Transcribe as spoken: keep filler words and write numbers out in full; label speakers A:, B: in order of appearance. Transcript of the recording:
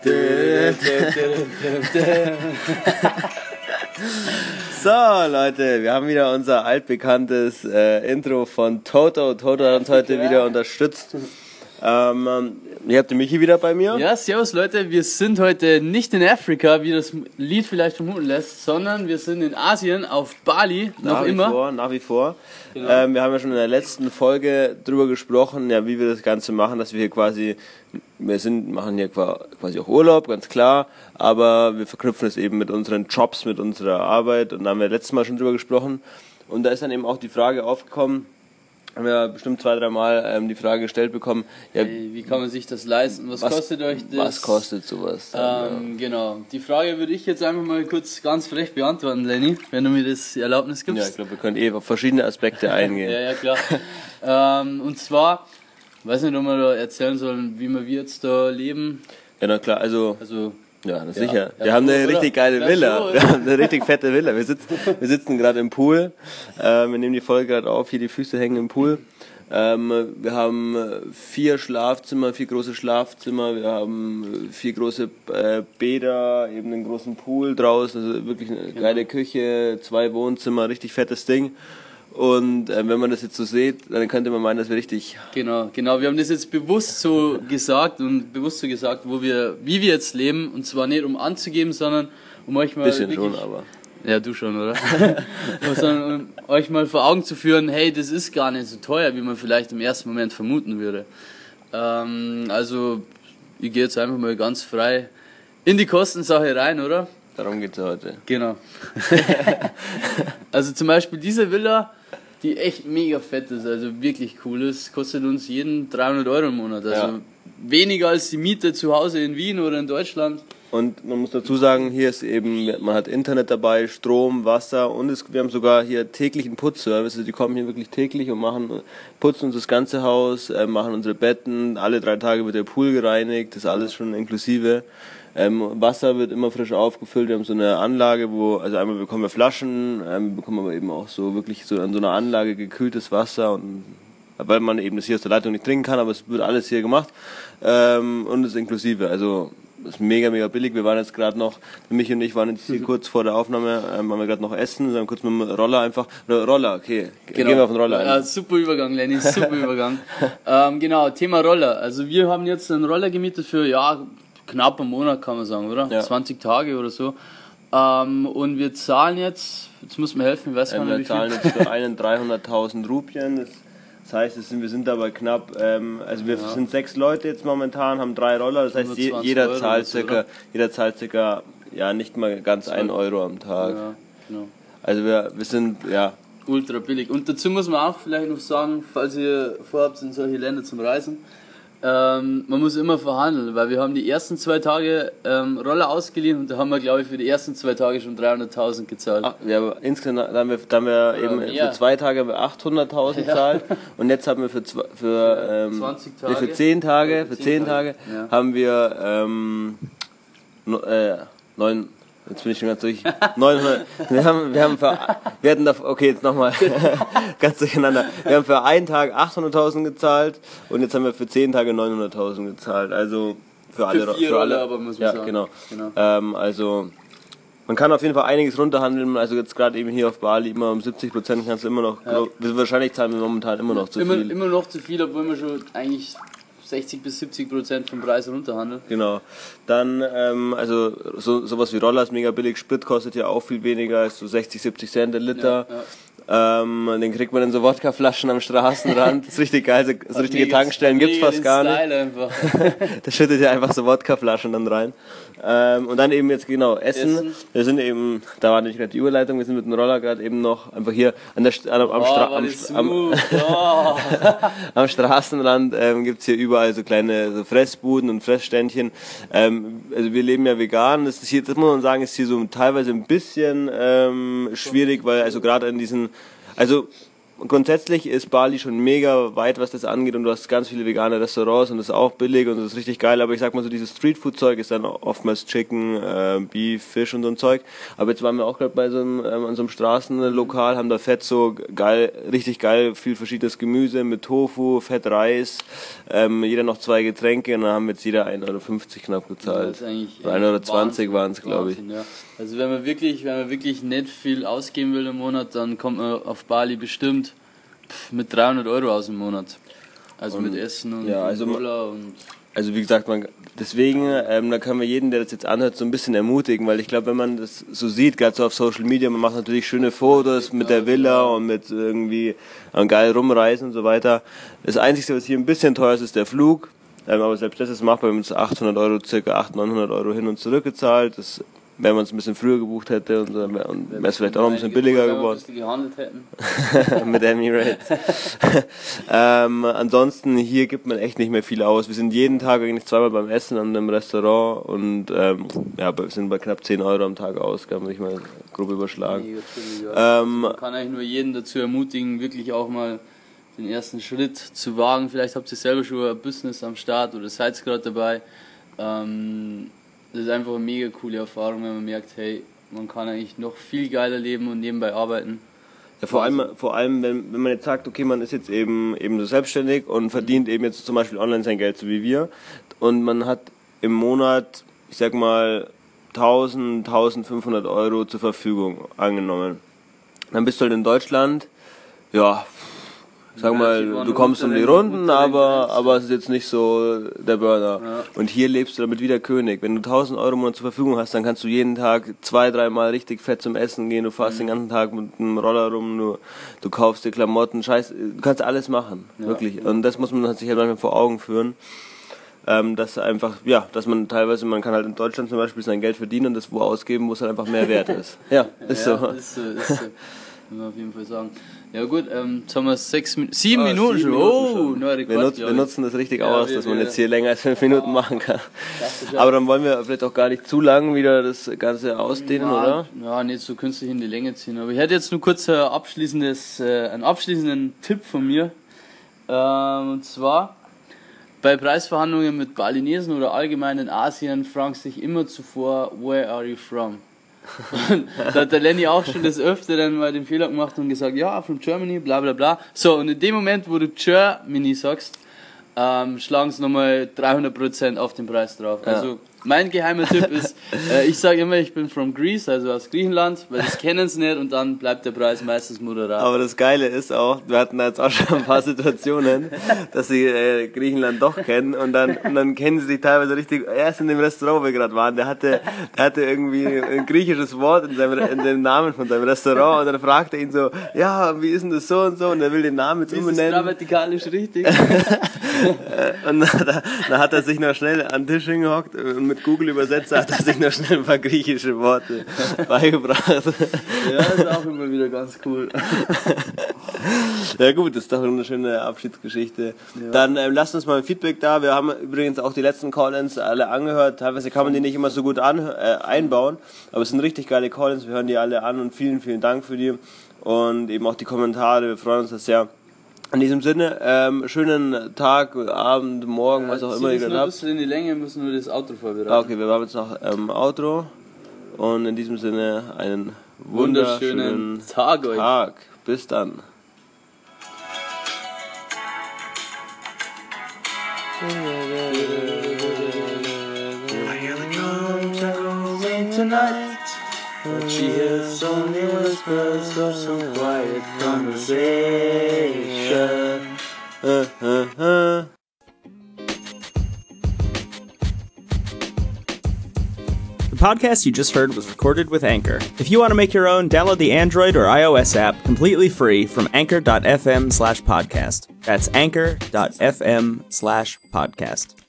A: So Leute, wir haben wieder unser altbekanntes äh, Intro von Toto. Toto hat uns heute wieder unterstützt. Ähm, ihr habt den Michi wieder bei mir.
B: Ja, servus Leute, wir sind heute nicht in Afrika, wie das Lied vielleicht vermuten lässt, sondern wir sind in Asien, auf Bali, noch
A: nach wie
B: immer.
A: Vor, nach wie vor.
B: Genau.
A: Ähm, wir haben ja schon in der letzten Folge drüber gesprochen, ja, wie wir das Ganze machen, dass wir hier quasi, wir sind, machen hier quasi auch Urlaub, ganz klar, aber wir verknüpfen es eben mit unseren Jobs, mit unserer Arbeit, und da haben wir letztes Mal schon drüber gesprochen, und da ist dann eben auch die Frage aufgekommen, haben wir bestimmt zwei, drei Mal ähm, die Frage gestellt bekommen, ja,
B: Hey, wie kann man sich das leisten? Was,
A: was
B: kostet euch das?
A: Was kostet sowas? Dann,
B: ähm, ja. Genau, die Frage würde ich jetzt einfach mal kurz ganz frech beantworten, Lenny, wenn du mir das Erlaubnis gibst.
A: Ja, ich glaube, wir können eh auf verschiedene Aspekte eingehen.
B: ja, ja, klar. ähm, und zwar, ich weiß nicht, ob wir da erzählen sollen, wie wir jetzt da leben.
A: Ja, na klar, also...
B: Also,
A: Ja, das
B: ja,
A: sicher.
B: ja,
A: wir haben eine
B: oder?
A: richtig geile
B: Ja,
A: Villa.
B: so,
A: wir haben eine richtig fette Villa. Wir sitzen, wir sitzen gerade im Pool. Äh, wir nehmen die Folge gerade auf. Hier die Füße hängen im Pool. Ähm, wir haben vier Schlafzimmer, vier große Schlafzimmer. Wir haben vier große äh, Bäder, eben einen großen Pool draußen. Also wirklich eine geile Küche, zwei Wohnzimmer, richtig fettes Ding. Und äh, wenn man das jetzt so sieht, dann könnte man meinen, dass wir richtig...
B: Genau, genau. Wir haben das jetzt bewusst so gesagt und bewusst so gesagt, wo wir, wie wir jetzt leben. Und zwar nicht um anzugeben, sondern um euch mal...
A: Bisschen
B: wirklich,
A: schon, aber...
B: Ja, du schon, oder? sondern um euch mal vor Augen zu führen, hey, das ist gar nicht so teuer, wie man vielleicht im ersten Moment vermuten würde. Ähm, also, ich gehe jetzt einfach mal ganz frei in die Kostensache rein, oder?
A: Darum geht's ja heute.
B: Genau. Also zum Beispiel diese Villa, die echt mega fett ist, also wirklich cool ist, kostet uns jeden dreihundert Euro im Monat. Also
A: Ja.
B: weniger als die Miete zu Hause in Wien oder in Deutschland.
A: Und man muss dazu sagen, hier ist eben, man hat Internet dabei, Strom, Wasser, und es, wir haben sogar hier täglichen Putzservice. Also die kommen hier wirklich täglich und machen, putzen uns das ganze Haus, äh, machen unsere Betten, alle drei Tage wird der Pool gereinigt, das ist alles schon inklusive. Ähm, Wasser wird immer frisch aufgefüllt. Wir haben so eine Anlage, wo, also einmal bekommen wir Flaschen, ähm, bekommen aber eben auch so wirklich so an so einer Anlage gekühltes Wasser, und weil man eben das hier aus der Leitung nicht trinken kann, aber es wird alles hier gemacht, ähm, und es ist inklusive. Also das ist mega, mega billig. Wir waren jetzt gerade noch, Michi und ich waren jetzt hier kurz vor der Aufnahme, ähm, waren wir gerade noch essen, dann kurz mit dem Roller einfach, oder Roller, okay,
B: Genau.
A: gehen wir auf den Roller ein.
B: Ja, super Übergang, Lenny, super Übergang. ähm, genau, Thema Roller. Also wir haben jetzt einen Roller gemietet für, ja, knapp einen Monat, kann man sagen, oder?
A: Ja.
B: zwanzig Tage oder so. Ähm, und wir zahlen jetzt, jetzt muss mir helfen, ich weiß gar
A: Ähm,
B: nicht,
A: wir
B: wie viel.
A: zahlen jetzt für einen dreihunderttausend Rupien. Das, das heißt, es sind, wir sind dabei knapp, ähm, also wir
B: Ja.
A: sind sechs Leute jetzt momentan, haben drei Roller. Das heißt, je,
B: fünfundzwanzig
A: jeder
B: Euro
A: zahlt
B: oder so,
A: circa,
B: oder?
A: jeder zahlt circa, ja, nicht mal ganz einen Euro am Tag.
B: Ja, genau.
A: Also wir, wir sind, ja,
B: Ultra billig. Und dazu muss man auch vielleicht noch sagen, falls ihr vorhabt, in solche Länder zum Reisen, ähm, man muss immer verhandeln, weil wir haben die ersten zwei Tage ähm, Roller ausgeliehen und da haben wir, glaube ich, für die ersten zwei Tage schon dreihunderttausend gezahlt.
A: ach, wir haben insgesamt da haben wir, da haben wir eben
B: mehr.
A: für zwei Tage haben wir achthunderttausend gezahlt, und jetzt haben wir für zwei, für, ähm,
B: zwanzig
A: nee, für
B: Tage?
A: zehn Tage,
B: Ja,
A: für zehn Tage,
B: ja.
A: haben wir ähm, no, äh, neun. Jetzt bin ich schon ganz durch. neunhundert. Wir haben, wir haben für, wir hatten da, okay, jetzt nochmal ganz durcheinander. Wir haben für einen Tag achthunderttausend gezahlt, und jetzt haben wir für zehn Tage neunhunderttausend gezahlt. Also für alle,
B: Für vier
A: für alle.
B: Roller, aber muss man
A: ja,
B: sagen.
A: genau.
B: Genau.
A: Ähm, also man kann auf jeden Fall einiges runterhandeln. Also jetzt gerade eben hier auf Bali immer um siebzig Prozent kannst du immer noch.
B: Ja.
A: Wahrscheinlich zahlen wir momentan immer noch zu
B: Immer,
A: viel.
B: immer noch zu viel, obwohl wir schon eigentlich sechzig bis siebzig Prozent vom Preis runterhandeln.
A: Genau. Dann, ähm, also so, sowas wie Roller ist mega billig. Sprit kostet ja auch viel weniger, als so sechzig, siebzig Cent der Liter.
B: Ja, ja.
A: Ähm, den kriegt man in so Wodkaflaschen am Straßenrand. Das ist richtig geil. So, so richtige
B: Mega-
A: Tankstellen gibt's
B: mega
A: fast
B: den
A: gar nicht.
B: Style einfach.
A: Da schüttet ihr einfach so Wodkaflaschen dann rein. Ähm, und dann eben jetzt genau Essen.
B: Essen.
A: Wir sind eben, da war nicht gerade die Überleitung, wir sind mit dem Roller gerade eben noch einfach hier an der, St- am, am,
B: Oh,
A: Stra
B: war
A: am,
B: das
A: St- am,
B: smooth. Oh.
A: am Straßenrand ähm, gibt's hier überall so kleine so Fressbuden und Fressständchen. Ähm, also wir leben ja vegan. Das ist hier, das muss man sagen, ist hier so teilweise ein bisschen ähm, schwierig, weil also gerade in diesen, also grundsätzlich ist Bali schon mega weit, was das angeht und du hast ganz viele vegane Restaurants und das ist auch billig und das ist richtig geil, aber ich sag mal so, dieses Streetfood-Zeug ist dann oftmals Chicken, äh, Beef, Fisch und so ein Zeug, aber jetzt waren wir auch gerade bei so einem, ähm, an so einem Straßenlokal, haben da Fett so geil, richtig geil, viel verschiedenes Gemüse mit Tofu, Fett, Reis, ähm, jeder noch zwei Getränke und dann haben jetzt jeder ein Euro fünfzig knapp gezahlt. Ja, ein Euro zwanzig waren es, glaube ich.
B: Ja. Also wenn man wirklich, wenn man wirklich nicht viel ausgeben will im Monat, dann kommt man auf Bali bestimmt pff, mit dreihundert Euro aus im Monat. Also und, mit Essen und
A: ja, also,
B: Dollar und...
A: Also wie gesagt, man, deswegen, ähm, da können wir jeden, der das jetzt anhört, so ein bisschen ermutigen, weil ich glaube, wenn man das so sieht, gerade so auf Social Media, man macht natürlich schöne Fotos mit der Villa und mit irgendwie äh, geil rumreisen und so weiter. Das Einzige, was hier ein bisschen teuer ist, ist der Flug. Ähm, aber selbst das ist machbar, wir haben uns achthundert Euro, circa achthundert, neunhundert Euro hin und zurück gezahlt. Das, wenn man es ein bisschen früher gebucht hätte, und, und wäre es vielleicht auch noch ein bisschen billiger geworden. Wenn wir ein bisschen gehandelt hätten. Mit Emirates. ähm, ansonsten, hier gibt man echt nicht mehr viel aus. Wir sind jeden Tag eigentlich zweimal beim Essen an einem Restaurant und ähm, ja, wir sind bei knapp zehn Euro am Tag aus, kann man sich mal grob überschlagen.
B: Nee, ja. ähm, man kann eigentlich nur jeden dazu ermutigen, wirklich auch mal den ersten Schritt zu wagen. Vielleicht habt ihr selber schon ein Business am Start oder seid gerade dabei. Ähm, das ist einfach eine mega coole Erfahrung, wenn man merkt, hey, man kann eigentlich noch viel geiler leben und nebenbei arbeiten.
A: Ja, vor allem, vor allem wenn, wenn man jetzt sagt, okay, man ist jetzt eben, eben so selbstständig und verdient eben jetzt zum Beispiel online sein Geld, so wie wir, und man hat im Monat, ich sag mal, tausend, eintausendfünfhundert Euro zur Verfügung angenommen. Dann bist du halt in Deutschland, ja, sag mal, du kommst um die Runden, aber, aber es ist jetzt nicht so der Burner. Ja. Und hier lebst du damit wie der König. Wenn du tausend Euro im Monat zur Verfügung hast, dann kannst du jeden Tag zwei, dreimal richtig fett zum Essen gehen. Du fährst mhm. den ganzen Tag mit einem Roller rum, du, du kaufst dir Klamotten, Scheiß, du kannst alles machen, ja. wirklich. Und das muss man sich halt manchmal vor Augen führen. Ähm, dass einfach, ja, dass man teilweise, man kann halt in Deutschland zum Beispiel sein Geld verdienen und das wo ausgeben, wo es halt einfach mehr wert ist. Ja, ist
B: ja,
A: so.
B: Ist so, ist so. Kann man auf jeden Fall sagen. Ja gut, ähm, jetzt haben wir sechs Min- sieben
A: oh,
B: Minuten
A: sieben
B: schon.
A: Minuten
B: oh,
A: schon.
B: neuer Rekord,
A: wir, nutz, wir nutzen das richtig
B: ja,
A: aus,
B: wir,
A: dass man
B: wir,
A: jetzt hier länger als fünf Minuten
B: oh,
A: machen kann. Aber dann wollen wir vielleicht auch gar nicht zu lang wieder das Ganze ausdehnen,
B: ja,
A: oder?
B: Ja, nicht so künstlich in die Länge ziehen. Aber ich hätte jetzt nur kurz ein abschließendes, äh, einen abschließenden Tipp von mir. Ähm, und zwar, bei Preisverhandlungen mit Balinesen oder allgemein in Asien fragst du dich immer zuvor, where are you from? Und da hat der Lenny auch schon des Öfteren mal den Fehler gemacht und gesagt, ja, from Germany, bla bla bla. So, und in dem Moment, wo du Germany sagst, ähm, schlagen sie nochmal dreihundert Prozent auf den Preis drauf.
A: Ja.
B: Also mein geheimer Tipp ist, äh, ich sage immer, ich bin from Greece, also aus Griechenland, weil das kennen sie nicht und dann bleibt der Preis meistens moderat.
A: Aber das Geile ist auch, wir hatten jetzt auch schon ein paar Situationen, dass sie äh, Griechenland doch kennen und dann, und dann kennen sie sich teilweise richtig, erst in dem Restaurant, wo wir gerade waren, der hatte, der hatte irgendwie ein griechisches Wort in, seinem, in dem Namen von seinem Restaurant und dann fragte er ihn so, ja, wie ist denn das so und so und er will den Namen jetzt umbenennen.
B: Ist das grammatikalisch richtig?
A: Und dann, dann hat er sich noch schnell an den Tisch hingehockt und mit Google-Übersetzer hat er sich noch schnell ein paar griechische Worte beigebracht.
B: Ja, ist auch immer wieder ganz cool.
A: Ja gut, das ist doch eine schöne Abschiedsgeschichte. Ja. Dann ähm, lasst uns mal ein Feedback da. Wir haben übrigens auch die letzten Call-Ins alle angehört. Teilweise kann man die nicht immer so gut an, äh, einbauen, aber es sind richtig geile Call-Ins. Wir hören die alle an und vielen, vielen Dank für die. Und eben auch die Kommentare. Wir freuen uns das sehr. In diesem Sinne, ähm, schönen Tag, Abend, Morgen, ja, was auch immer ihr gerade habt.
B: Ein bisschen in die Länge, müssen wir das Outro vorbereiten.
A: Okay, wir haben jetzt noch ähm, Outro. Und in diesem Sinne einen wunderschönen, wunderschönen Tag, euch. Tag. Bis dann.
B: Tonight, but she hears only whispers of some quiet conversation. Uh, uh, uh.
C: The podcast you just heard was recorded with Anchor. If you want to make your own, download the Android or iOS app completely free from anchor.fm slash podcast. That's anchor.fm slash podcast.